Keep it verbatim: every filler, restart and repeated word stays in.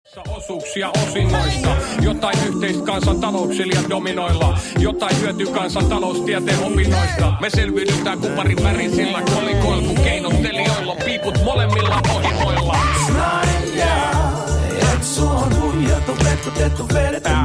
Osuuksia osingoista, jotain yhteistä kansantalouksilla dominoilla, jotain hyötyy kansantaloustieteen opinnoista. Me selviydytään kuparin värisillä kolikoilla, kun keinottelijoilla on piiput molemmilla ohimoilla. Snailla, et suon huijattu, petkutettu, vedetty